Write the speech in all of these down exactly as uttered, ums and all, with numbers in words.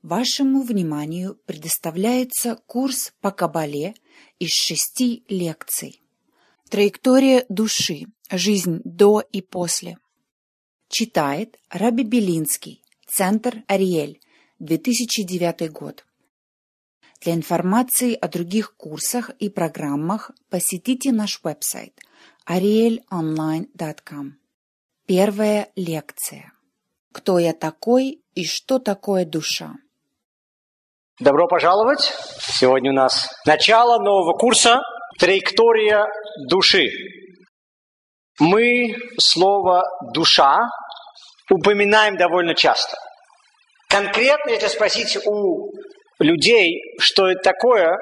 Вашему вниманию предоставляется курс по Кабале из шести лекций. Траектория души. Жизнь до и после. Читает Раби Белинский. Центр Ариэль. две тысячи девятый год. Для информации о других курсах и программах посетите наш веб-сайт ариэль онлайн точка ком. Первая лекция. Кто я такой и что такое душа? Добро пожаловать! Сегодня у нас начало нового курса «Траектория души». Мы слово «душа» упоминаем довольно часто. Конкретно, если спросить у людей, что это такое,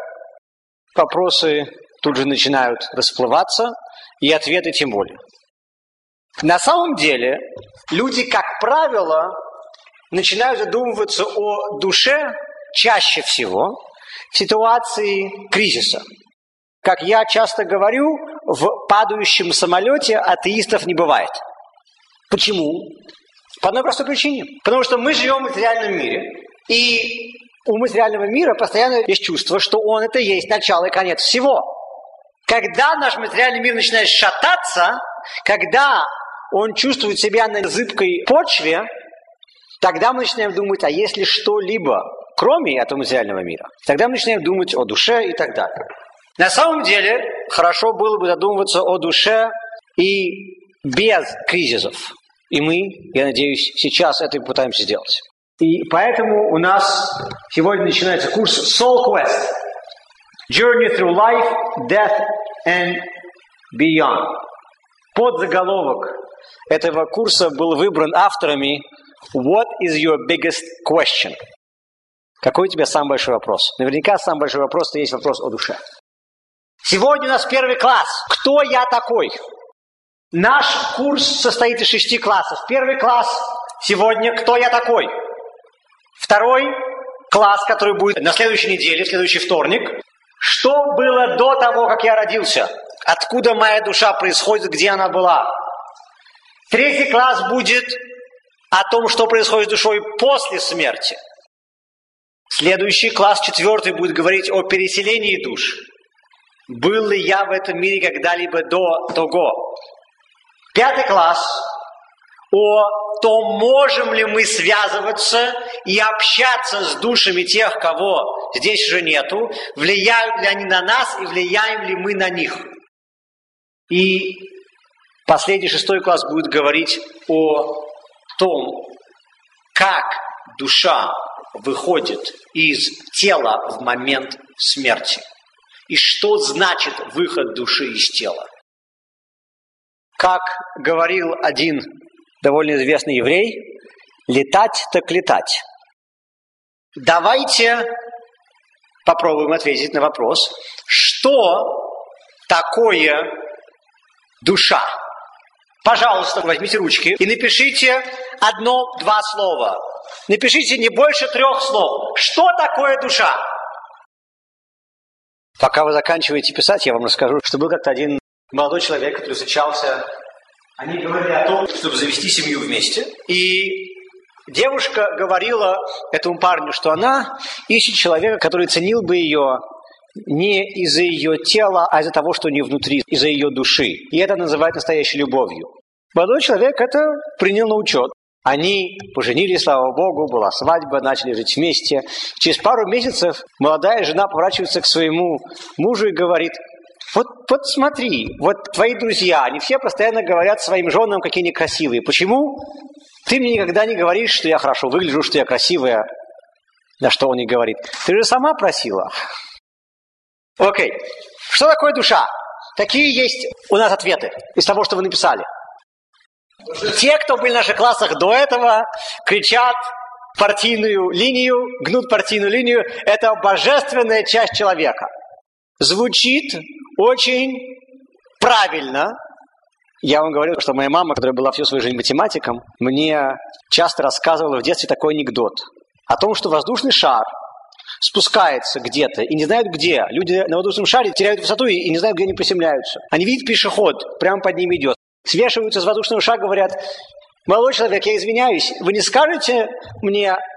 вопросы тут же начинают расплываться, и ответы тем более. На самом деле, люди, как правило, начинают задумываться о душе чаще всего в ситуации кризиса. Как я часто говорю, в падающем самолете атеистов не бывает. Почему? По одной простой причине. Потому что мы живем в материальном мире, и у материального мира постоянно есть чувство, что он это есть начало и конец всего. Когда наш материальный мир начинает шататься, когда он чувствует себя на зыбкой почве, тогда мы начинаем думать, а есть ли что-либо, кроме этого материального мира? Тогда мы начинаем думать о душе и так далее. На самом деле, хорошо было бы задумываться о душе и без кризисов. И мы, я надеюсь, сейчас это и пытаемся сделать. И поэтому у нас сегодня начинается курс Soul Quest. Journey through life, death and beyond. Подзаголовок этого курса был выбран авторами What is your biggest question? Какой у тебя самый большой вопрос? Наверняка самый большой вопрос – это есть вопрос о душе. Сегодня у нас первый класс. Кто я такой? Наш курс состоит из шести классов. Первый класс сегодня «Кто я такой?». Второй класс, который будет на следующей неделе, в следующий вторник. Что было до того, как я родился? Откуда моя душа происходит, где она была? Третий класс будет о том, что происходит с душой после смерти. Следующий класс, четвертый, будет говорить о переселении душ. Был ли я в этом мире когда-либо до того? Пятый класс о том, можем ли мы связываться и общаться с душами тех, кого здесь уже нету, влияют ли они на нас и влияем ли мы на них. И последний, шестой класс будет говорить о том, как душа выходит из тела в момент смерти. И что значит выход души из тела. Как говорил один довольно известный еврей, летать так летать. Давайте попробуем ответить на вопрос, что такое душа. Пожалуйста, возьмите ручки и напишите одно-два слова. Напишите не больше трех слов. Что такое душа? Пока вы заканчиваете писать, я вам расскажу, что был как-то один молодой человек, который встречался. Они говорили о том, чтобы завести семью вместе. И девушка говорила этому парню, что она ищет человека, который ценил бы ее не из-за ее тела, а из-за того, что у нее внутри, из-за ее души. И это называют настоящей любовью. Молодой человек это принял на учет. Они поженились, слава Богу, была свадьба, начали жить вместе. Через пару месяцев молодая жена поворачивается к своему мужу и говорит: вот, вот смотри, вот твои друзья, они все постоянно говорят своим женам, какие они красивые. Почему ты мне никогда не говоришь, что я хорошо выгляжу, что я красивая? На что он ей говорит: ты же сама просила. Окей. Что такое душа? Какие есть у нас ответы из того, что вы написали? Те, кто были в наших классах до этого, кричат партийную линию, гнут партийную линию. Это божественная часть человека. Звучит очень правильно. Я вам говорю, что моя мама, которая была всю свою жизнь математиком, мне часто рассказывала в детстве такой анекдот о том, что воздушный шар спускается где-то и не знают где. Люди на воздушном шаре теряют высоту и не знают, где они приземляются. Они видят пешеход, прямо под ним идет. Свешиваются с воздушного шара, говорят: молодой человек, я извиняюсь, вы не скажете мне,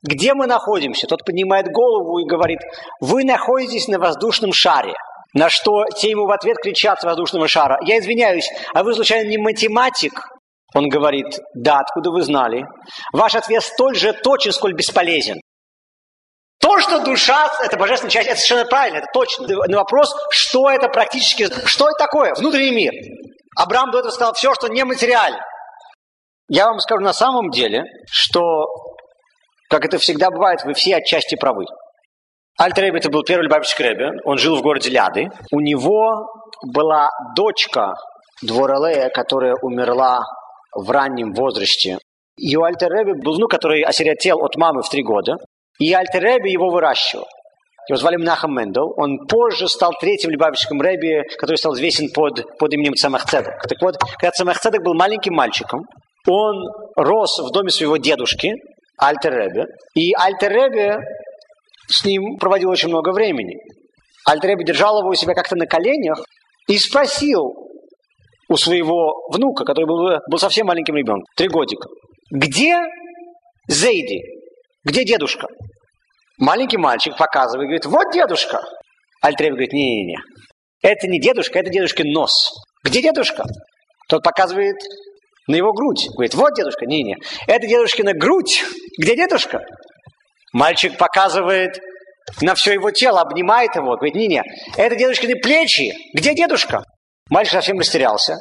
где мы находимся? Тот поднимает голову и говорит, вы находитесь на воздушном шаре. На что те ему в ответ кричат с воздушного шара, я извиняюсь, а вы случайно не математик? Он говорит, да, откуда вы знали? Ваш ответ столь же точен, сколь бесполезен. То, что душа, это божественная часть, это совершенно правильно, это точно. Но вопрос, что это практически, что это такое? Внутренний мир. Абрам до этого сказал все, что нематериально. Я вам скажу на самом деле, что, как это всегда бывает, вы все отчасти правы. Альтер Ребе, это был первый Любавичский Ребе, он жил в городе Ляды. У него была дочка Дворалея, которая умерла в раннем возрасте. И у Альтер Ребе был внук, который осиротел от мамы в три года. И Альтер Ребе его выращивал. Его звали Менахем Мендел. Он позже стал третьим Любавичским Ребе, который стал известен под, под именем Цемах Цедек. Так вот, когда Цемах Цедек был маленьким мальчиком, он рос в доме своего дедушки, Альтер Ребе. И Альтер Ребе с ним проводил очень много времени. Альтер Ребе держал его у себя как-то на коленях и спросил у своего внука, который был, был совсем маленьким ребенком, три годика, где Зейди? Где дедушка? Маленький мальчик показывает, говорит, вот дедушка. Альтер Ребе говорит, не-не-не, это не дедушка, это дедушкин нос. Где дедушка? Тот показывает на его грудь. Говорит, вот дедушка, не-не, это дедушкина грудь. Где дедушка? Мальчик показывает на все его тело, обнимает его. Говорит, не-не, это дедушкины плечи. Где дедушка? Мальчик совсем растерялся.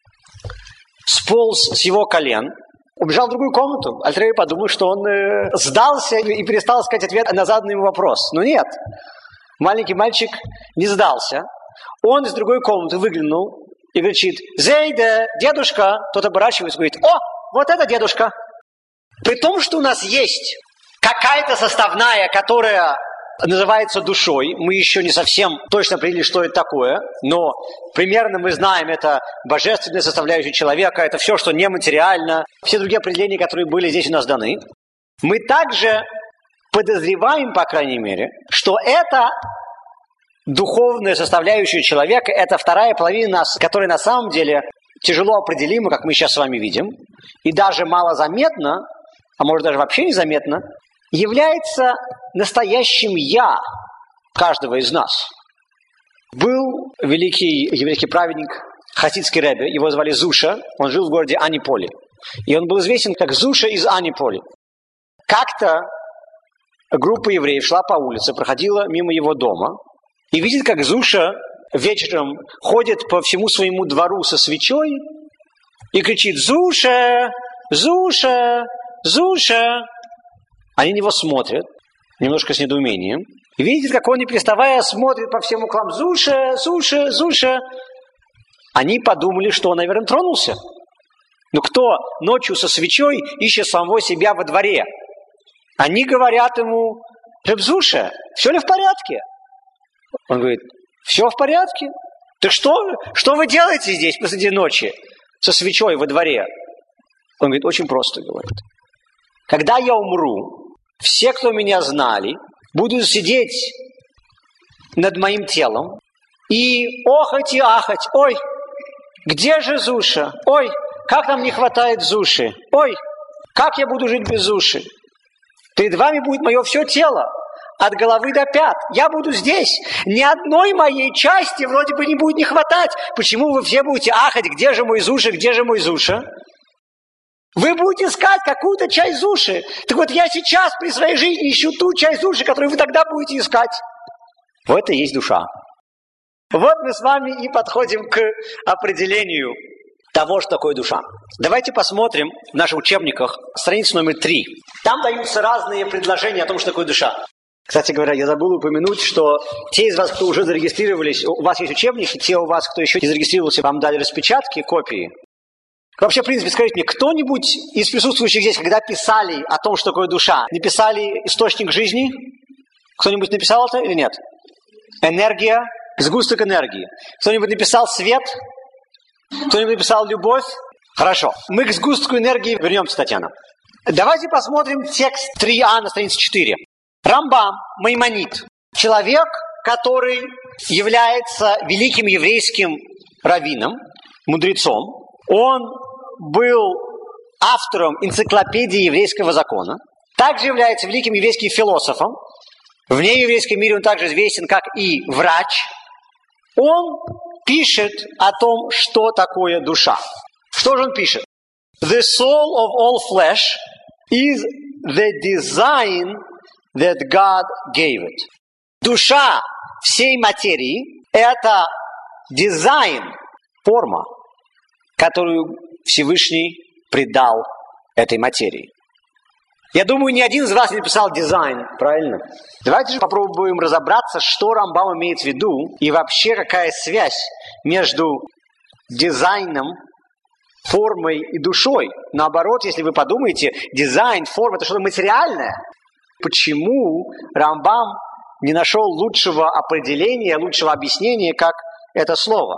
Сполз с его колен. Убежал в другую комнату. Альтер Ребе подумал, что он э, сдался и перестал искать ответ на заданный ему вопрос. Но нет. Маленький мальчик не сдался. Он из другой комнаты выглянул и кричит, «Зейде, дедушка!» Тот оборачивается и говорит, «О, вот это дедушка!» При том, что у нас есть какая-то составная, которая называется душой, мы еще не совсем точно определили, что это такое, но примерно мы знаем, это божественная составляющая человека, это все, что нематериально, все другие определения, которые были здесь у нас даны. Мы также подозреваем, по крайней мере, что это духовная составляющая человека, это вторая половина нас, которая на самом деле тяжело определима, как мы сейчас с вами видим, и даже малозаметно, а может даже вообще незаметно, является настоящим «я» каждого из нас. Был великий еврейский праведник хасидский ребе, его звали Зуша, он жил в городе Аниполи. И он был известен как Зуша из Аниполи. Как-то группа евреев шла по улице, проходила мимо его дома, и видит, как Зуша вечером ходит по всему своему двору со свечой и кричит «Зуша! Зуша! Зуша!» Они на него смотрят, немножко с недоумением, и видят, как он, не переставая, смотрит по всем углам «Зуша! Зуша! Зуша!». Они подумали, что он, наверное, тронулся. Но кто ночью со свечой ищет самого себя во дворе? Они говорят ему «Реб Зуша, все ли в порядке?» Он говорит «Все в порядке? Так что, что вы делаете здесь посреди ночи со свечой во дворе?» Он говорит «Очень просто», говорит. «Когда я умру, все, кто меня знали, будут сидеть над моим телом и охать и ахать. Ой, где же Зуша? Ой, как нам не хватает Зуши? Ой, как я буду жить без Зуши? Перед вами будет мое все тело, от головы до пят. Я буду здесь. Ни одной моей части вроде бы не будет не хватать. Почему вы все будете ахать, где же мой Зуша, где же мой Зуша? Вы будете искать какую-то часть Зуши. Так вот, я сейчас при своей жизни ищу ту часть Зуши, которую вы тогда будете искать. Вот это и есть душа. Вот мы с вами и подходим к определению того, что такое душа. Давайте посмотрим в наших учебниках страницу номер три. Там даются разные предложения о том, что такое душа. Кстати говоря, я забыл упомянуть, что те из вас, кто уже зарегистрировались, у вас есть учебники, те у вас, кто еще не зарегистрировался, вам дали распечатки, копии. Вообще, в принципе, скажите мне, кто-нибудь из присутствующих здесь, когда писали о том, что такое душа, не писали источник жизни? Кто-нибудь написал это или нет? Энергия, сгусток энергии. Кто-нибудь написал свет? Кто-нибудь написал любовь? Хорошо. Мы к сгустку энергии вернемся, Татьяна. Давайте посмотрим текст три а на странице четыре. Рамбам, Маймонид. Человек, который является великим еврейским раввином, мудрецом. Он был автором энциклопедии еврейского закона. также является великим еврейским философом. В нееврейском мире он также известен как и врач. Он пишет о том, что такое душа. Что же он пишет? The soul of all flesh is the design that God gave it. Душа всей материи – это дизайн, форма, которую Всевышний придал этой материи. Я думаю, ни один из вас не написал дизайн, правильно? Давайте же попробуем разобраться, что Рамбам имеет в виду, и вообще какая связь между дизайном, формой и душой. Наоборот, если вы подумаете, дизайн, форма – это что-то материальное. Почему Рамбам не нашел лучшего определения, лучшего объяснения, как это слово?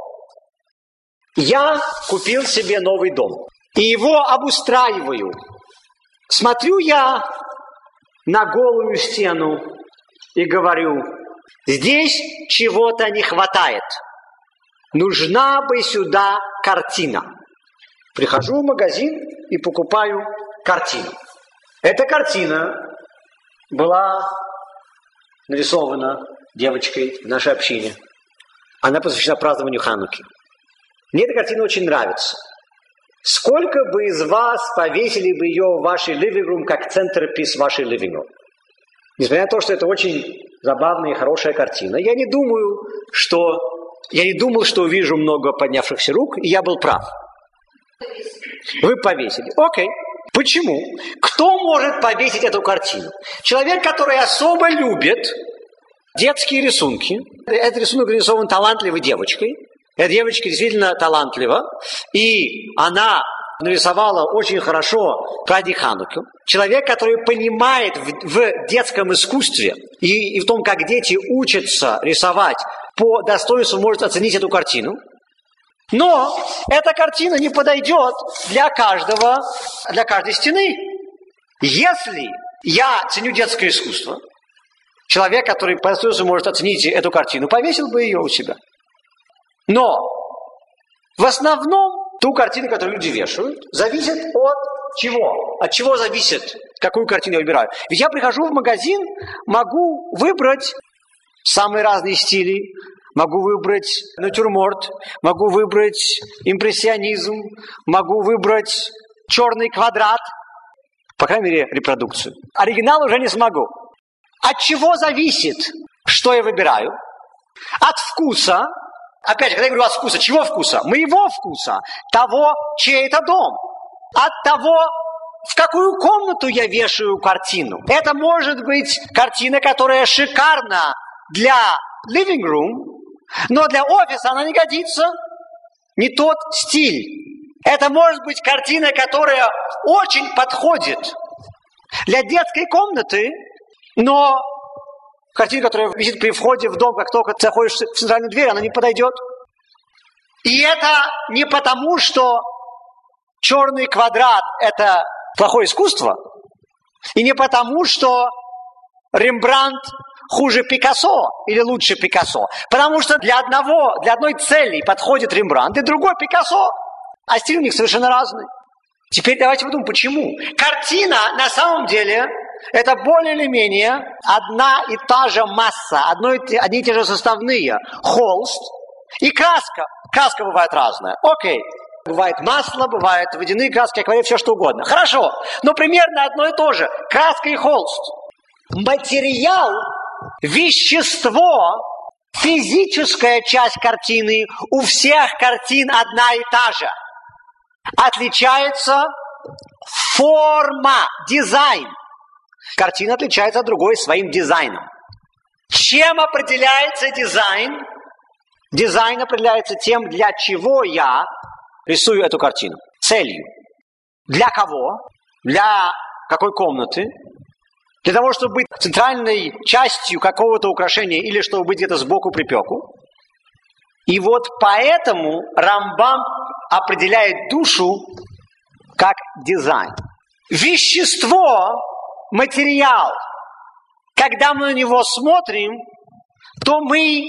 Я купил себе новый дом, и его обустраиваю. Смотрю я на голую стену и говорю, здесь чего-то не хватает. Нужна бы сюда картина. Прихожу в магазин и покупаю картину. Эта картина была нарисована девочкой в нашей общине. Она посвящена празднованию Хануки. Мне эта картина очень нравится. Сколько бы из вас повесили бы ее в вашей living room как центрпис вашей living room? Несмотря на то, что это очень забавная и хорошая картина, я не думаю, что... Я не думал, что увижу много поднявшихся рук, и я был прав. Вы повесили. Окей. Почему? Кто может повесить эту картину? Человек, который особо любит детские рисунки. Этот рисунок нарисован талантливой девочкой. Эта девочка действительно талантлива. И она нарисовала очень хорошо праздник Хануку. Человек, который понимает в, в детском искусстве и, и в том, как дети учатся рисовать, по достоинству может оценить эту картину. Но эта картина не подойдет для каждого, для каждой стены. Если я ценю детское искусство, человек, который по достоинству может оценить эту картину, повесил бы ее у себя. Но в основном ту картину, которую люди вешают, зависит от чего? От чего зависит, какую картину я выбираю? Ведь я прихожу в магазин, могу выбрать самые разные стили, могу выбрать натюрморт, могу выбрать импрессионизм, могу выбрать черный квадрат, по крайней мере, репродукцию. Оригинал уже не смогу. От чего зависит, что я выбираю? От вкуса. Опять же, когда я говорю от вкуса, чего вкуса? Моего вкуса, того, чей это дом. От того, в какую комнату я вешаю картину. Это может быть картина, которая шикарна для living room, но для офиса она не годится. Не тот стиль. Это может быть картина, которая очень подходит для детской комнаты, но картина, которая висит при входе в дом, как только ты заходишь в центральную дверь, она не подойдет. И это не потому, что черный квадрат – это плохое искусство, и не потому, что Рембрандт хуже Пикассо или лучше Пикассо. Потому что для одного, для одной цели подходит Рембрандт, и другой Пикассо, а стиль у них совершенно разный. Теперь давайте подумаем, почему. Картина на самом деле это более или менее одна и та же масса, одно, одни и те же составные. Холст и краска. Краска бывает разная. Окей. Бывает масло, бывает водяные краски, акварель, все что угодно. Хорошо. Но примерно одно и то же. Краска и холст. Материал, вещество, физическая часть картины у всех картин одна и та же. Отличается форма, дизайн. Картина отличается от другой своим дизайном. Чем определяется дизайн? Дизайн определяется тем, для чего я рисую эту картину. Целью. Для кого? Для какой комнаты? Для того, чтобы быть центральной частью какого-то украшения или чтобы быть где-то сбоку припеку. И вот поэтому Рамбам определяет душу как дизайн. Вещество, материал, когда мы на него смотрим, то мы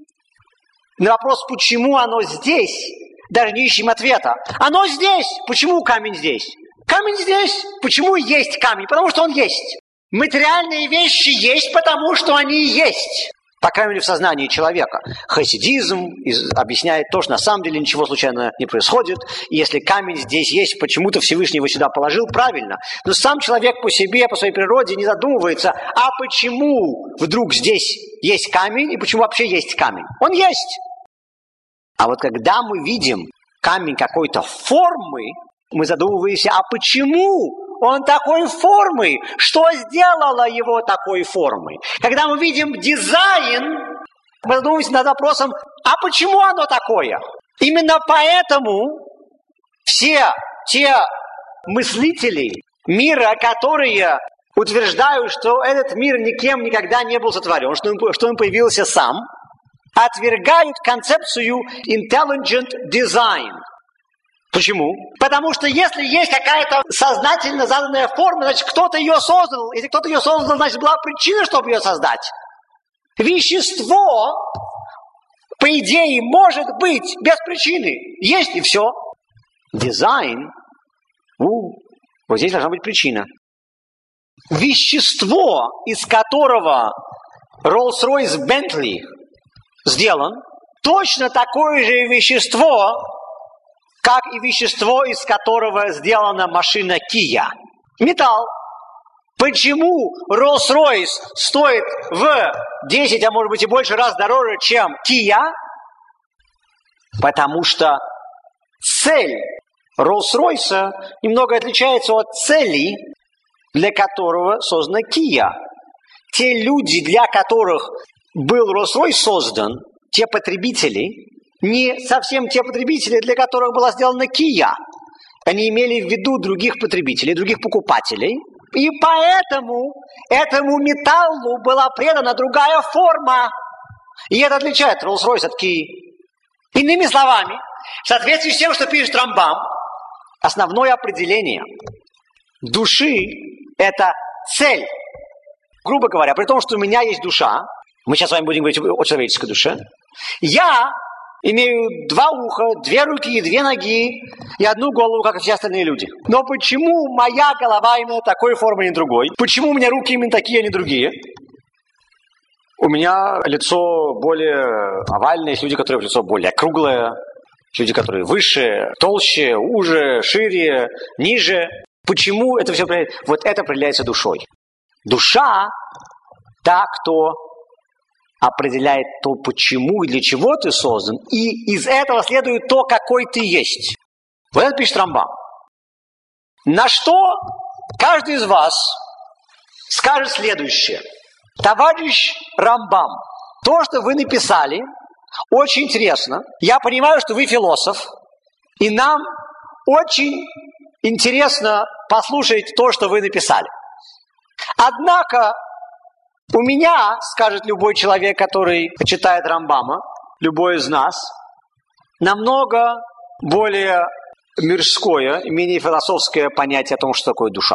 на вопрос, почему оно здесь, даже не ищем ответа. Оно здесь. Почему камень здесь? Камень здесь. Почему есть камень? Потому что он есть. Материальные вещи есть, потому что они есть. По крайней мере, в сознании человека. Хасидизм объясняет то, что на самом деле ничего случайно не происходит. И если камень здесь есть, почему-то Всевышний его сюда положил, правильно. Но сам человек по себе, по своей природе не задумывается, а почему вдруг здесь есть камень и почему вообще есть камень? Он есть. А вот когда мы видим камень какой-то формы, мы задумываемся, а почему он такой формы? Что сделало его такой формой? Когда мы видим дизайн, мы задумываемся над вопросом, а почему оно такое? Именно поэтому все те мыслители мира, которые утверждают, что этот мир никем никогда не был сотворен, что он, что он появился сам, отвергают концепцию intelligent design. Почему? Потому что если есть какая-то сознательно заданная форма, значит, кто-то ее создал. Если кто-то ее создал, значит, была причина, чтобы ее создать. Вещество, по идее, может быть без причины. Есть и все. Дизайн, у, вот здесь должна быть причина. Вещество, из которого Rolls-Royce Bentley сделан, точно такое же вещество, как и вещество, из которого сделана машина Kia. Металл. Почему Rolls-Royce стоит в десять, а может быть и больше раз дороже, чем Kia? Потому что цель Rolls-Royce немного отличается от цели, для которого создана Kia. Те люди, для которых был Rolls-Royce создан, те потребители, не совсем те потребители, для которых была сделана Kia. Они имели в виду других потребителей, других покупателей. И поэтому этому металлу была придана другая форма. И это отличает Rolls-Royce от Kia. Иными словами, в соответствии с тем, что пишет Рамбам, основное определение души – это цель. Грубо говоря, при том, что у меня есть душа, мы сейчас с вами будем говорить о человеческой душе, я имею два уха, две руки, две ноги и одну голову, как и все остальные люди. Но почему моя голова именно такой формы, а не другой? Почему у меня руки именно такие, а не другие? У меня лицо более овальное, есть люди, которые лицо более круглое, люди, которые выше, толще, уже, шире, ниже. Почему это все определяется? Вот это определяется душой. Душа – та, кто определяет то, почему и для чего ты создан, и из этого следует то, какой ты есть. Вот это пишет Рамбам. На что каждый из вас скажет следующее. Товарищ Рамбам, то, что вы написали, очень интересно. Я понимаю, что вы философ, и нам очень интересно послушать то, что вы написали. Однако у меня, скажет любой человек, который читает Рамбама, любой из нас, намного более мирское, менее философское понятие о том, что такое душа.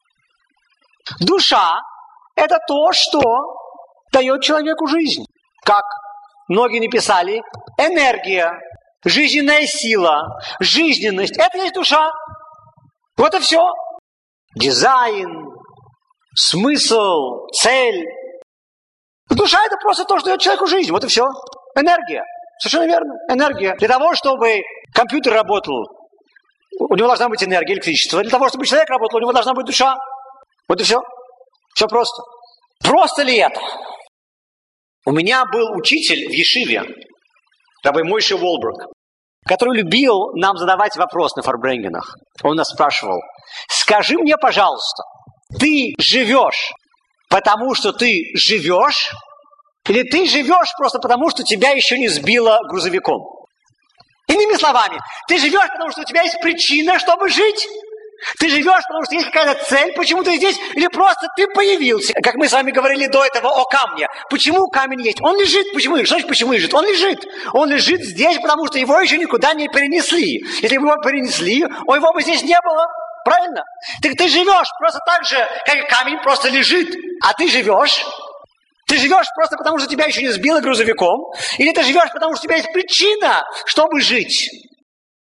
Душа – это то, что дает человеку жизнь. Как многие написали, энергия, жизненная сила, жизненность – это есть душа. Вот и все. Дизайн, смысл, цель. Душа – это просто то, что дает человеку жизнь. Вот и все. Энергия. Совершенно верно. Энергия. Для того, чтобы компьютер работал, у него должна быть энергия, электричество. Для того, чтобы человек работал, у него должна быть душа. Вот и все. Все просто. Просто ли это? У меня был учитель в Ешиве, рабби Мойше Волберг, который любил нам задавать вопрос на фарбренгенах. Он нас спрашивал: скажи мне, пожалуйста, ты живешь потому, что ты живешь, или ты живешь просто потому, что тебя еще не сбило грузовиком? Иными словами, ты живешь, потому что у тебя есть причина, чтобы жить? Ты живешь, потому что есть какая-то цель, почему ты здесь, или просто ты появился? Как мы с вами говорили до этого о камне. Почему камень есть? Он лежит. Почему? Что значит, почему лежит? Он лежит. Он лежит здесь, потому что его еще никуда не перенесли. Если бы его перенесли, о, его бы здесь не было. Правильно? Ты, ты живешь просто так же, как и камень просто лежит. А ты живешь. Ты живешь просто потому, что тебя еще не сбило грузовиком. Или ты живешь, потому что у тебя есть причина, чтобы жить.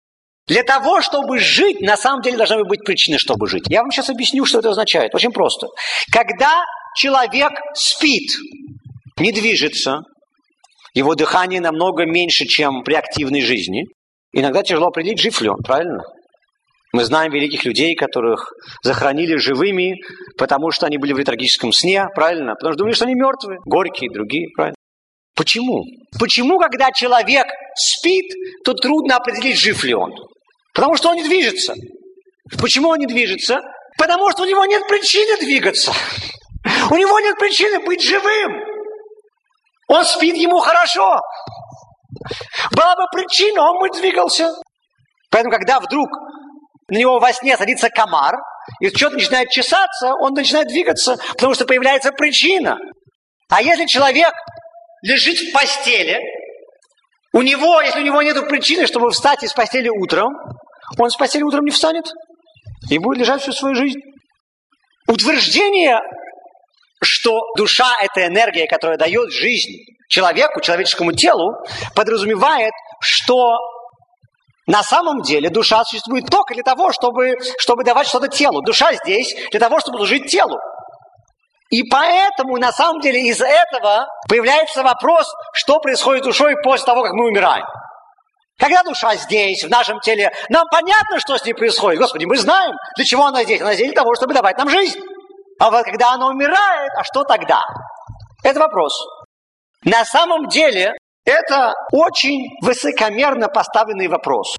Для того, чтобы жить, на самом деле должна быть причина, чтобы жить. Я вам сейчас объясню, что это означает. Очень просто. Когда человек спит, не движется, его дыхание намного меньше, чем при активной жизни, иногда тяжело определить, жив ли он, правильно? Мы знаем великих людей, которых захоронили живыми, потому что они были в летаргическом сне, правильно? Потому что думали, что они мертвые. Горькие, другие, правильно? Почему? Почему, когда человек спит, то трудно определить, жив ли он? Потому что он не движется. Почему он не движется? Потому что у него нет причины двигаться. У него нет причины быть живым. Он спит, ему хорошо. Была бы причина, он бы двигался. Поэтому, когда вдруг на него во сне садится комар, и что-то начинает чесаться, он начинает двигаться, потому что появляется причина. А если человек лежит в постели, у него, если у него нет причины, чтобы встать из постели утром, он с постели утром не встанет и будет лежать всю свою жизнь. Утверждение, что душа – это энергия, которая дает жизнь человеку, человеческому телу, подразумевает, что на самом деле душа существует только для того, чтобы, чтобы давать что-то телу. Душа здесь для того, чтобы служить телу. И поэтому, на самом деле, из этого появляется вопрос, что происходит с душой после того, как мы умираем. Когда душа здесь, в нашем теле, нам понятно, что с ней происходит. Господи, мы знаем, для чего она здесь. Она здесь для того, чтобы давать нам жизнь. А вот когда она умирает, а что тогда? Это вопрос. На самом деле, это очень высокомерно поставленный вопрос.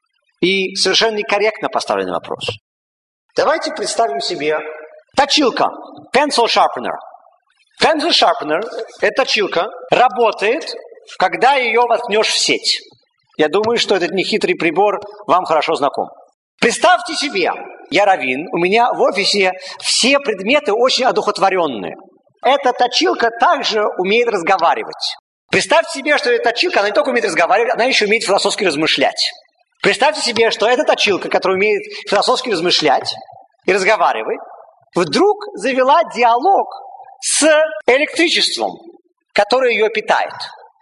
И совершенно некорректно поставленный вопрос. Давайте представим себе точилка, pencil sharpener. Pencil sharpener, эта точилка, работает, когда ее воткнешь в сеть. Я думаю, что этот нехитрый прибор вам хорошо знаком. Представьте себе, я раввин, у меня в офисе все предметы очень одухотворенные. Эта точилка также умеет разговаривать. Представьте себе, что эта точилка, она не только умеет разговаривать, она еще умеет философски размышлять. Представьте себе, что эта точилка, которая умеет философски размышлять и разговаривать, вдруг завела диалог с электричеством, которое ее питает.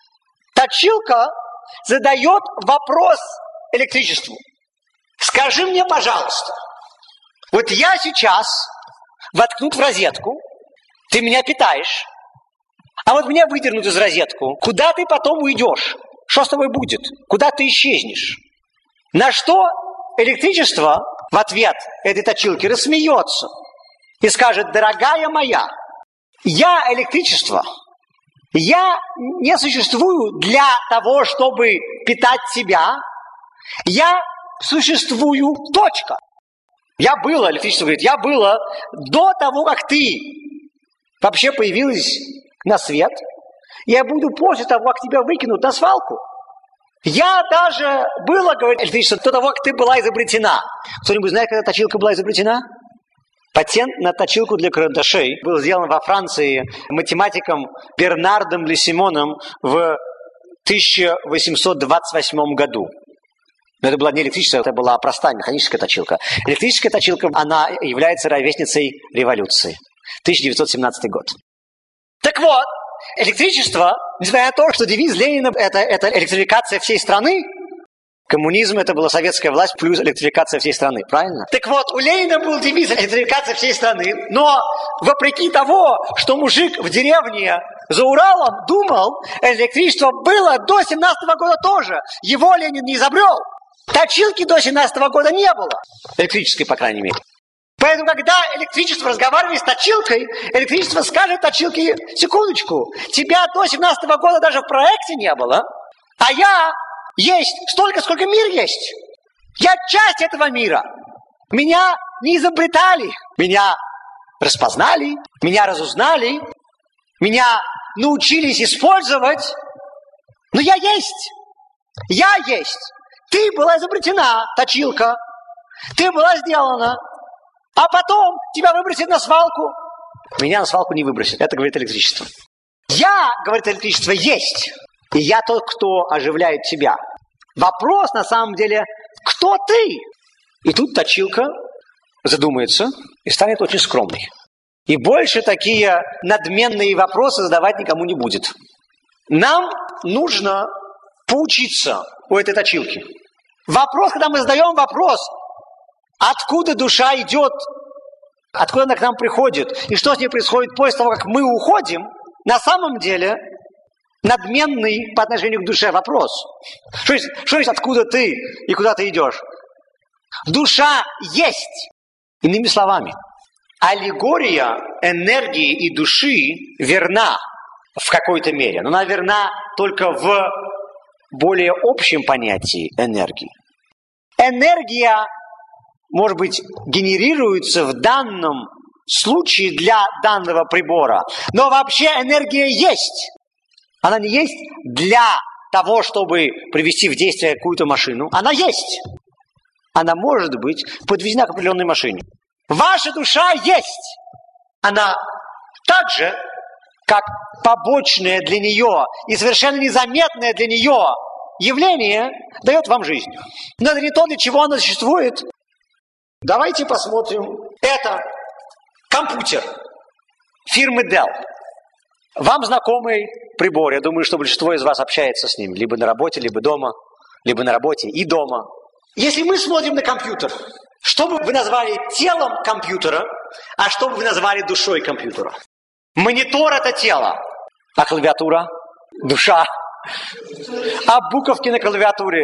Точилка задает вопрос электричеству. Скажи мне, пожалуйста, вот я сейчас воткнут в розетку, ты меня питаешь, а вот меня выдернут из розетку. Куда ты потом уйдешь? Что с тобой будет? Куда ты исчезнешь? На что электричество в ответ этой точилки рассмеется и скажет: дорогая моя, я электричество, я не существую для того, чтобы питать тебя, я существую, точка. Я было, электричество говорит, я было до того, как ты вообще появилась на свет, я буду после того, как тебя выкинут на свалку. Я даже было, говорит электричество, до того, как ты была изобретена. Кто-нибудь знает, когда точилка была изобретена? Патент на точилку для карандашей был сделан во Франции математиком Бернардом Лесимоном в тысяча восемьсот двадцать восьмом году. Но это была не электрическая, это была простая механическая точилка. Электрическая точилка, она является ровесницей революции. тысяча девятьсот семнадцатый год. Так вот, электричество, несмотря на то, что девиз Ленина это, это электрификация всей страны, коммунизм это была советская власть плюс электрификация всей страны, правильно? Так вот, у Ленина был девиз электрификация всей страны, но вопреки того, что мужик в деревне за Уралом думал, электричество было до семнадцатого года тоже. Его Ленин не изобрел. Точилки до семнадцатого года не было. Электрической, по крайней мере. Поэтому, когда электричество разговаривает с точилкой, электричество скажет точилке: секундочку, тебя до семнадцатого года даже в проекте не было, а я есть столько, сколько мир есть. Я часть этого мира. Меня не изобретали, меня распознали, меня разузнали, меня научились использовать, но я есть. Я есть. Ты была изобретена, точилка. Ты была сделана. А потом тебя выбросит на свалку. Меня на свалку не выбросит. Это говорит электричество. Я, говорит электричество, есть. И я тот, кто оживляет тебя. Вопрос, на самом деле, кто ты? И тут точилка задумается и станет очень скромной. И больше такие надменные вопросы задавать никому не будет. Нам нужно поучиться у этой точилки. Вопрос, когда мы задаем вопрос, откуда душа идет, откуда она к нам приходит, и что с ней происходит после того, как мы уходим, на самом деле надменный по отношению к душе вопрос. Что есть, что есть откуда ты и куда ты идешь? Душа есть. Иными словами, аллегория энергии и души верна в какой-то мере, но она верна только в более общем понятии энергии. Энергия, может быть, генерируется в данном случае для данного прибора, но вообще энергия есть. Она не есть для того, чтобы привести в действие какую-то машину. Она есть. Она может быть подведена к определенной машине. Ваша душа есть. Она так же, как побочное для нее и совершенно незаметное для нее явление, дает вам жизнь. Но это не то, для чего она существует. Давайте посмотрим. Это компьютер фирмы Dell. Вам знакомый прибор. Я думаю, что большинство из вас общается с ним. Либо на работе, либо дома. Либо на работе и дома. Если мы смотрим на компьютер, что бы вы назвали телом компьютера, а что бы вы назвали душой компьютера? Монитор – это тело, а клавиатура – душа. А буковки на клавиатуре?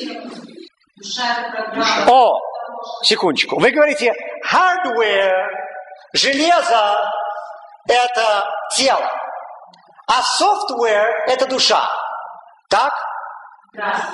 О, секундочку. Вы говорите, hardware, железо – это тело, а software – это душа. Так? Да.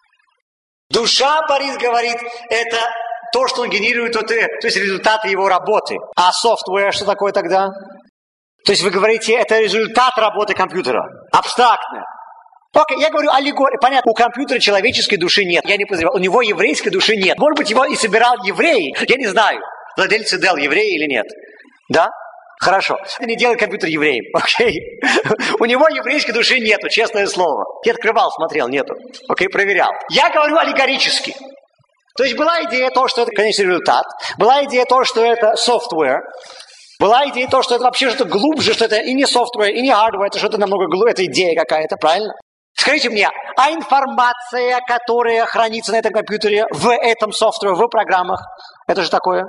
Душа, Борис говорит, это то, что он генерирует, то есть результаты его работы. А software что такое тогда? То есть вы говорите, это результат работы компьютера. Абстрактно. Окей, я говорю аллегория. Понятно, у компьютера человеческой души нет. Я не подозреваю. У него еврейской души нет. Может быть, его и собирал еврей. Я не знаю, владельцы Dell евреи или нет. Да? Хорошо. Это не делает компьютер евреем. Окей? У него еврейской души нету, честное слово. Я открывал, смотрел, нету. Окей, проверял. Я говорю аллегорически. То есть была идея то, что это конечный результат. Была идея то, что это software. Была идея то, что это вообще что-то глубже, что это и не software, и не hardware, это что-то намного глубже, это идея какая-то, правильно? Скажите мне, а информация, которая хранится на этом компьютере, в этом софтвере, в программах, это же такое?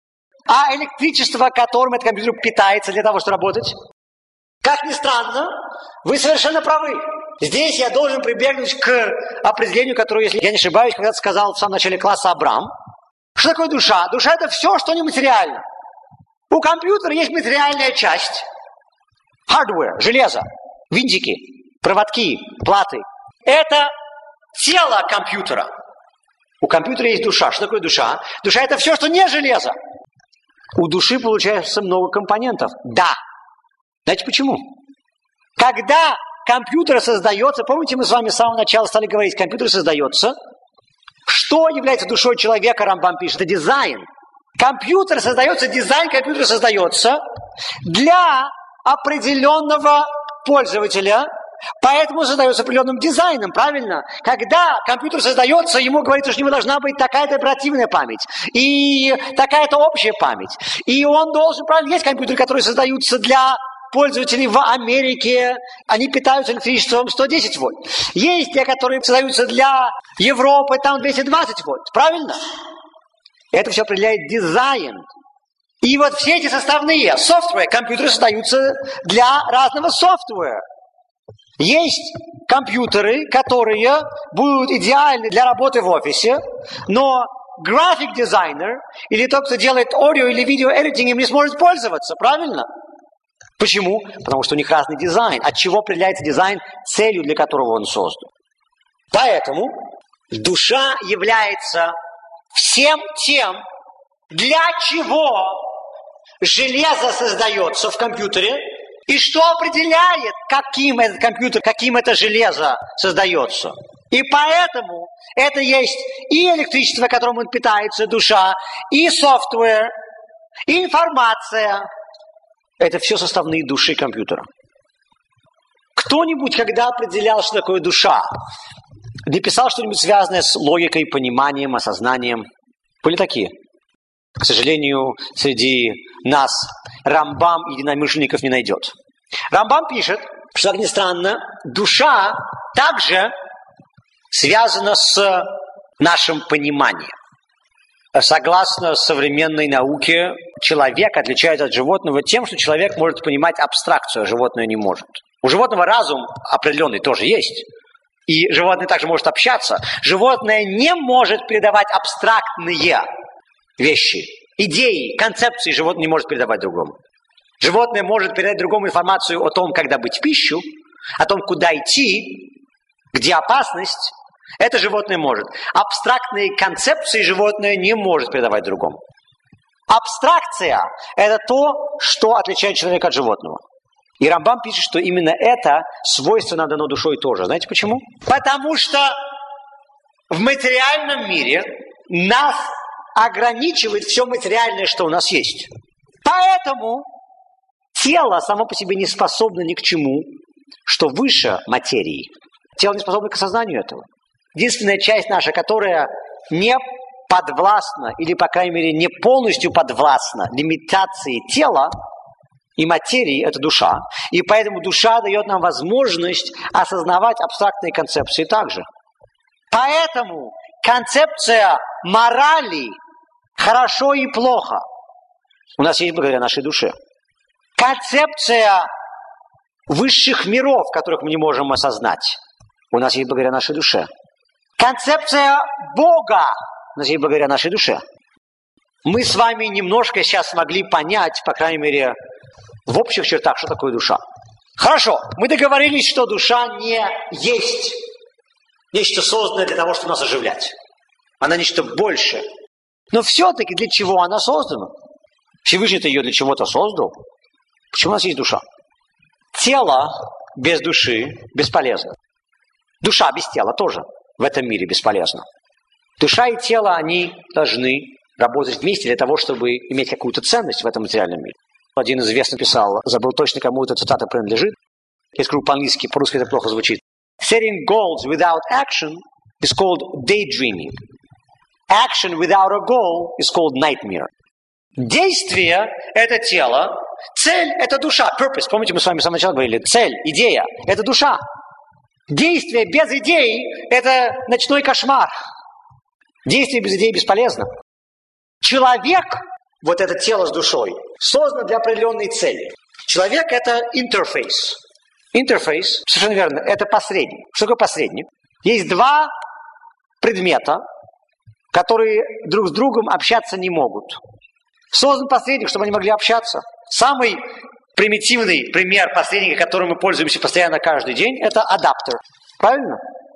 А электричество, которым этот компьютер питается для того, чтобы работать? Как ни странно, вы совершенно правы. Здесь я должен прибегнуть к определению, которое, если я не ошибаюсь, когда-то сказал в самом начале класса Абрам. Что такое душа? Душа – это все, что нематериально. У компьютера есть материальная часть. Hardware, железо, винтики, проводки, платы. Это тело компьютера. У компьютера есть душа. Что такое душа? Душа – это все, что не железо. У души получается много компонентов. Да. Знаете почему? Когда компьютер создается, помните, мы с вами с самого начала стали говорить, компьютер создается. Что является душой человека, Рамбам пишет? Это дизайн. Компьютер создается, дизайн компьютера создается для определенного пользователя, поэтому создается определенным дизайном, правильно? Когда компьютер создается, ему говорится, что у него должна быть такая-то оперативная память и такая-то общая память. И он должен, правильно, есть компьютеры, которые создаются для пользователей в Америке, они питаются электричеством сто десять вольт. Есть те, которые создаются для Европы, там двести двадцать вольт, правильно? Это все определяет дизайн. И вот все эти составные, software, компьютеры создаются для разного software. Есть компьютеры, которые будут идеальны для работы в офисе, но график дизайнер или тот, кто делает аудио или видео эдитинг, им не сможет пользоваться, правильно? Почему? Потому что у них разный дизайн. От чего определяется дизайн, целью для которого он создан. Поэтому душа является всем тем, для чего железо создается в компьютере, и что определяет, каким этот компьютер, каким это железо создается. И поэтому это есть и электричество, которым он питается, душа, и software, и информация. Это все составные души компьютера. Кто-нибудь, когда определял, что такое душа, написал что-нибудь связанное с логикой, пониманием, осознанием? Были такие? К сожалению, среди нас Рамбам единомышленников не найдет. Рамбам пишет, что, как ни странно, душа также связана с нашем понимании. Согласно современной науке, человек отличается от животного тем, что человек может понимать абстракцию, а животное не может. У животного разум определенный тоже есть. И животное также может общаться. Животное не может передавать абстрактные вещи, идеи, концепции животное не может передавать другому. Животное может передать другому информацию о том, как добыть пищу, о том, куда идти, где опасность. Это животное может. Абстрактные концепции животное не может передавать другому. Абстракция – это то, что отличает человека от животного. И Рамбам пишет, что именно это свойство нам дано душой тоже. Знаете почему? Потому что в материальном мире нас ограничивает все материальное, что у нас есть. Поэтому тело само по себе не способно ни к чему, что выше материи. Тело не способно к осознанию этого. Единственная часть наша, которая не подвластна, или, по крайней мере, не полностью подвластна лимитации тела и материи, это душа. И поэтому душа дает нам возможность осознавать абстрактные концепции также. Поэтому концепция морали хорошо и плохо у нас есть благодаря нашей душе. Концепция высших миров, которых мы не можем осознать, у нас есть благодаря нашей душе. Концепция Бога у нас есть благодаря нашей душе. Мы с вами немножко сейчас смогли понять, по крайней мере, в общих чертах, что такое душа. Хорошо, мы договорились, что душа не есть нечто созданное для того, чтобы нас оживлять. Она нечто большее. Но все-таки для чего она создана? Всевышний-то ее для чего-то создал. Почему у нас есть душа? Тело без души бесполезно. Душа без тела тоже в этом мире бесполезна. Душа и тело, они должны работать вместе для того, чтобы иметь какую-то ценность в этом материальном мире. Один известный писал, забыл точно, кому эта цитата принадлежит. Я скажу по-английски, по-русски это плохо звучит. Setting goals without action is called daydreaming. Action without a goal is called nightmare. Действие – это тело, цель – это душа, purpose. Помните, мы с вами с самого начала говорили, цель, идея – это душа. Действие без идеи – это ночной кошмар. Действие без идеи бесполезно. Человек, вот это тело с душой, создан для определенной цели. Человек – это интерфейс. Интерфейс, совершенно верно, это посредник. Что такое посредник? Есть два предмета, которые друг с другом общаться не могут. Создан посредник, чтобы они могли общаться. Самый примитивный пример посредника, которым мы пользуемся постоянно каждый день, это адаптер. Правильно?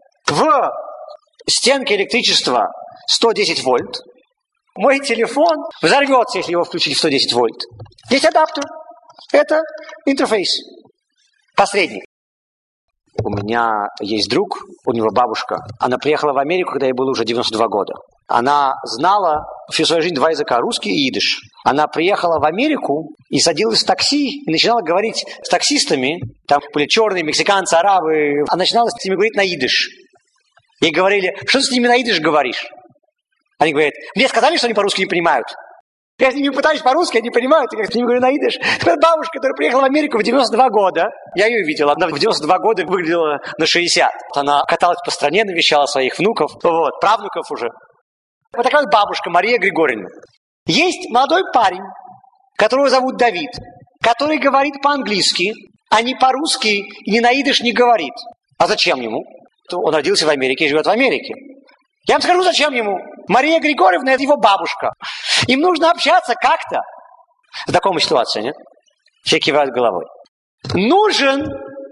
В стенке электричества сто десять вольт. Мой телефон взорвется, если его включить в сто десять вольт. Есть адаптер. Это интерфейс. Посредник. У меня есть друг, у него бабушка. Она приехала в Америку, когда ей было уже девяносто два года. Она знала всю свою жизнь два языка, русский и идиш. Она приехала в Америку и садилась в такси и начинала говорить с таксистами. Там были черные, мексиканцы, арабы. Она начинала с ними говорить на идиш. Ей говорили, что ты с ними на идиш говоришь? Они говорят, мне сказали, что они по-русски не понимают. Я с ними пытаюсь по-русски, они понимают, я с ними говорю на идиш. Это бабушка, которая приехала в Америку в девяносто два года. Я ее видел. Она в девяносто два года выглядела на шестьдесят. Она каталась по стране, навещала своих внуков, вот, правнуков уже. Вот такая вот бабушка Мария Григорьевна. Есть молодой парень, которого зовут Давид, который говорит по-английски, а не по-русски и ни на идиш не говорит. А зачем ему? Он родился в Америке и живет в Америке. Я вам скажу, зачем ему. Мария Григорьевна – это его бабушка. Им нужно общаться как-то. В такой ситуации, нет? Все кивают головой. Нужен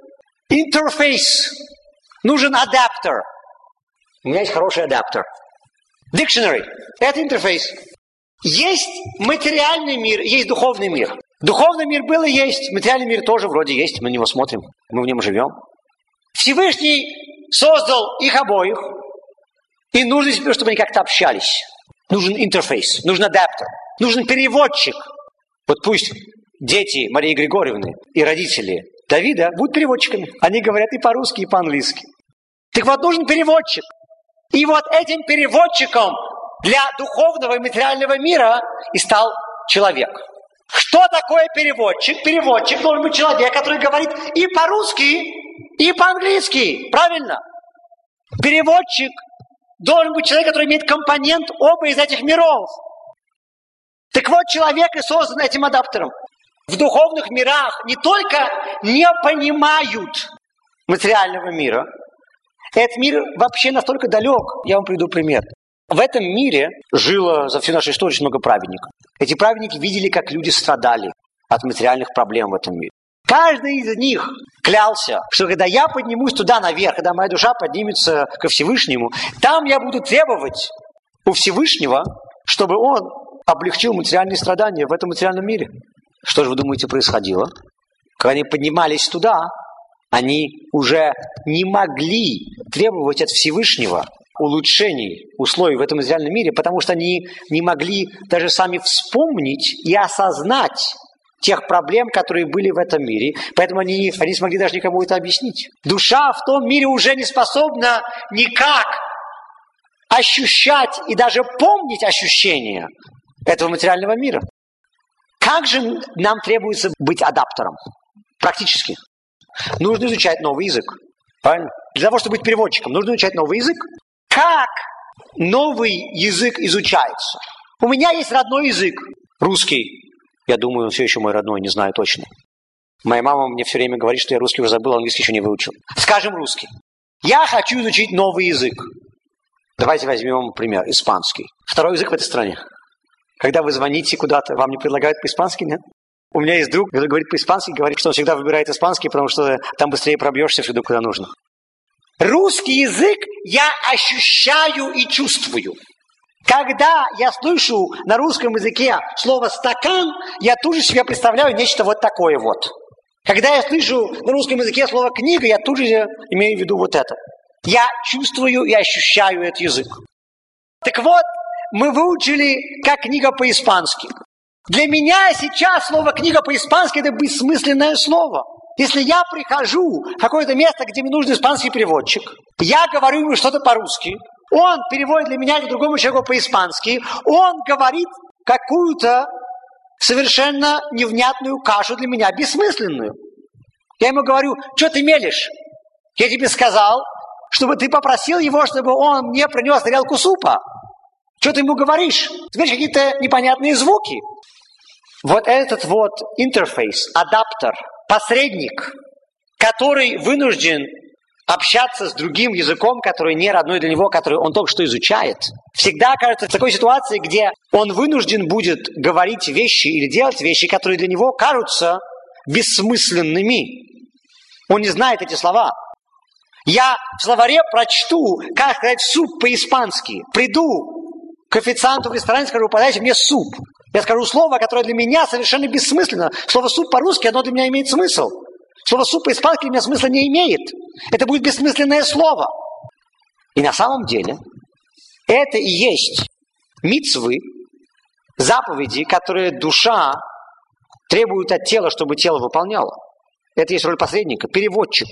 интерфейс. Нужен адаптер. У меня есть хороший адаптер. Dictionary – это интерфейс. Есть материальный мир, есть духовный мир. Духовный мир был и есть. Материальный мир тоже вроде есть. Мы на него смотрим. Мы в нем живем. Всевышний создал их обоих. И нужно теперь, чтобы они как-то общались. Нужен интерфейс, нужен адаптер, нужен переводчик. Вот пусть дети Марии Григорьевны и родители Давида будут переводчиками. Они говорят и по-русски, и по-английски. Так вот, нужен переводчик. И вот этим переводчиком для духовного и материального мира и стал человек. Что такое переводчик? Переводчик должен быть человек, который говорит и по-русски, и по-английски. Правильно? Переводчик должен быть человек, который имеет компонент оба из этих миров. Так вот, человек и создан этим адаптером. В духовных мирах не только не понимают материального мира, этот мир вообще настолько далек. Я вам приведу пример. В этом мире жило за всю нашу историю очень много праведников. Эти праведники видели, как люди страдали от материальных проблем в этом мире. Каждый из них клялся, что когда я поднимусь туда наверх, когда моя душа поднимется ко Всевышнему, там я буду требовать у Всевышнего, чтобы он облегчил материальные страдания в этом материальном мире. Что же вы думаете происходило? Когда они поднимались туда, они уже не могли требовать от Всевышнего улучшений условий в этом материальном мире, потому что они не могли даже сами вспомнить и осознать тех проблем, которые были в этом мире. Поэтому они, они смогли даже никому это объяснить. Душа в том мире уже не способна никак ощущать и даже помнить ощущения этого материального мира. Как же нам требуется быть адаптером? Практически. Нужно изучать новый язык. Правильно? Для того, чтобы быть переводчиком, нужно изучать новый язык. Как новый язык изучается? У меня есть родной язык, русский. Я думаю, он все еще мой родной, не знаю точно. Моя мама мне все время говорит, что я русский уже забыл, английский еще не выучил. Скажем, русский. Я хочу изучить новый язык. Давайте возьмем пример, испанский. Второй язык в этой стране. Когда вы звоните куда-то, вам не предлагают по-испански, нет? У меня есть друг, который говорит по-испански, говорит, что он всегда выбирает испанский, потому что там быстрее пробьешься всюду, куда нужно. Русский язык я ощущаю и чувствую. Когда я слышу на русском языке слово «стакан», я тут же себе представляю нечто вот такое вот. Когда я слышу на русском языке слово «книга», я тут же имею в виду вот это. Я чувствую и ощущаю этот язык. Так вот, мы выучили как книга по-испански. Для меня сейчас слово «книга по-испански» – это бессмысленное слово. Если я прихожу в какое-то место, где мне нужен испанский переводчик, я говорю ему что-то по-русски, он переводит для меня или другому человеку по-испански, он говорит какую-то совершенно невнятную кашу для меня, бессмысленную. Я ему говорю: что ты мелешь? Я тебе сказал, чтобы ты попросил его, чтобы он мне принес тарелку супа. Что ты ему говоришь? Ты говоришь какие-то непонятные звуки. Вот этот вот интерфейс, адаптер, посредник, который вынужден общаться с другим языком, который не родной для него, который он только что изучает, всегда окажется в такой ситуации, где он вынужден будет говорить вещи или делать вещи, которые для него кажутся бессмысленными. Он не знает эти слова. Я в словаре прочту, как сказать суп по-испански. Приду к официанту в ресторане и скажу: подайте мне суп. Я скажу слово, которое для меня совершенно бессмысленно. Слово суп по-русски, оно для меня имеет смысл. Слово суп по-испански для меня смысла не имеет. Это будет бессмысленное слово. И на самом деле это и есть мицвы, заповеди, которые душа требует от тела, чтобы тело выполняло. Это есть роль посредника, переводчик.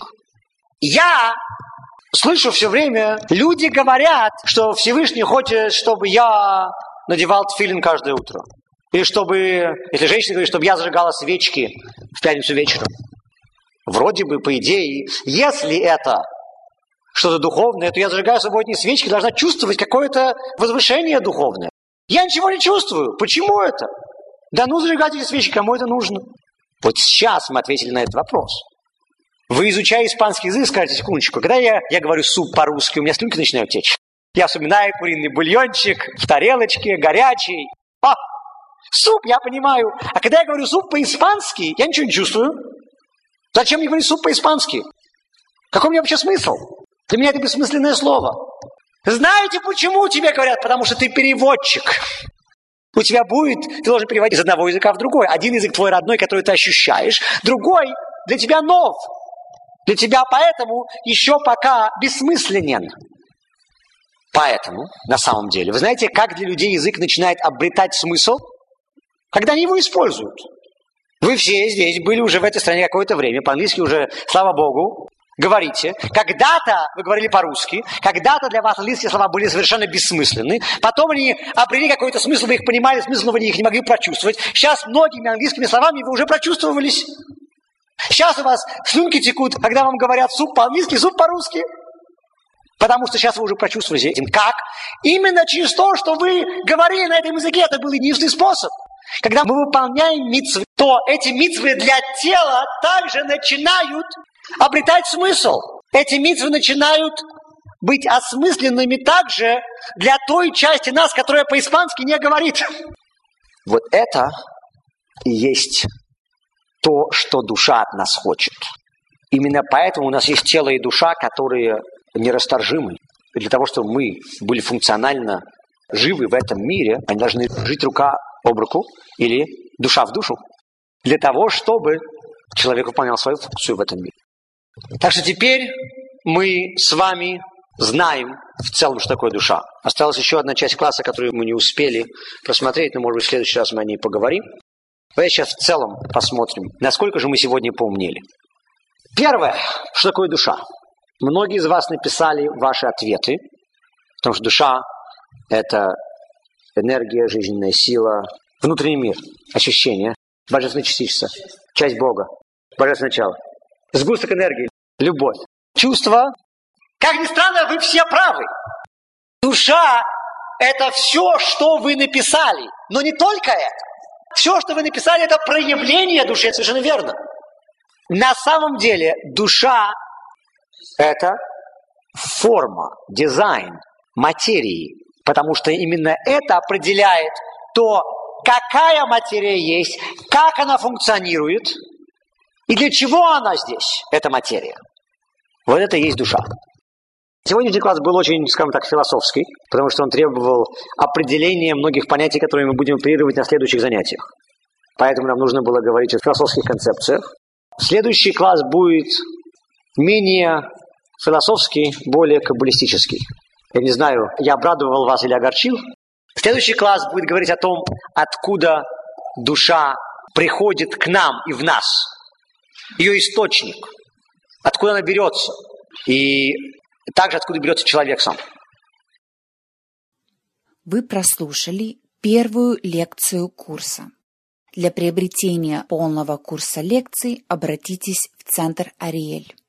Я слышу все время, люди говорят, что Всевышний хочет, чтобы я надевал тфилин каждое утро. Или чтобы, если женщина говорит, чтобы я зажигала свечки в пятницу вечером. Вроде бы, по идее, если это что-то духовное, то я зажигаю субботние свечки, должна чувствовать какое-то возвышение духовное. Я ничего не чувствую. Почему это? Да ну зажигать эти свечи, кому это нужно? Вот сейчас мы ответили на этот вопрос. Вы, изучая испанский язык, скажете: секундочку, когда я, я говорю суп по-русски, у меня слюнки начинают течь. Я вспоминаю куриный бульончик в тарелочке, горячий. А, суп, я понимаю. А когда я говорю суп по-испански, я ничего не чувствую. Зачем мне говорить суп по-испански? Какой мне вообще смысл? Для меня это бессмысленное слово. Знаете, почему тебе говорят? Потому что ты переводчик. У тебя будет, ты должен переводить из одного языка в другой. Один язык твой родной, который ты ощущаешь, другой для тебя нов. Для тебя поэтому еще пока бессмысленен. Поэтому, на самом деле, вы знаете, как для людей язык начинает обретать смысл? Когда они его используют. Вы все здесь были уже в этой стране какое-то время, по-английски уже, слава богу, говорите. Когда-то вы говорили по-русски, когда-то для вас английские слова были совершенно бессмысленны, потом они обрели какой-то смысл, вы их понимали, смысл вы их не могли прочувствовать. Сейчас многими английскими словами вы уже прочувствовались. Сейчас у вас слюнки текут, когда вам говорят суп по-английски, суп по-русски. Потому что сейчас вы уже прочувствовали этим. Как? Именно через то, что вы говорили на этом языке. Это был единственный способ. Когда мы выполняем мицвы, то эти мицвы для тела также начинают обретать смысл. Эти мицвы начинают быть осмысленными также для той части нас, которая по-испански не говорит. Вот это и есть то, что душа от нас хочет. Именно поэтому у нас есть тело и душа, которые нерасторжимы. И для того, чтобы мы были функционально живы в этом мире, они должны жить рука об руку или душа в душу, для того, чтобы человек выполнял свою функцию в этом мире. Так что теперь мы с вами знаем в целом, что такое душа. Осталась еще одна часть класса, которую мы не успели просмотреть, но, может быть, в следующий раз мы о ней поговорим. Давайте сейчас в целом посмотрим, насколько же мы сегодня поумнели. Первое, что такое душа? Многие из вас написали ваши ответы, потому что душа – это энергия, жизненная сила, внутренний мир, ощущение, божественная частица, часть Бога, божественное начало, сгусток энергии, любовь, чувства. Как ни странно, вы все правы. Душа – это все, что вы написали, но не только это. Все, что вы написали, это проявление души, это совершенно верно. На самом деле душа – это форма, дизайн материи, потому что именно это определяет то, какая материя есть, как она функционирует и для чего она здесь, эта материя. Вот это и есть душа. Сегодняшний класс был очень, скажем так, философский, потому что он требовал определения многих понятий, которые мы будем оперировать на следующих занятиях. Поэтому нам нужно было говорить о философских концепциях. Следующий класс будет менее философский, более каббалистический. Я не знаю, я обрадовал вас или огорчил. Следующий класс будет говорить о том, откуда душа приходит к нам и в нас. Ее источник. Откуда она берется. И также откуда берется человек сам. Вы прослушали первую лекцию курса. Для приобретения полного курса лекций обратитесь в Центр Ариэль.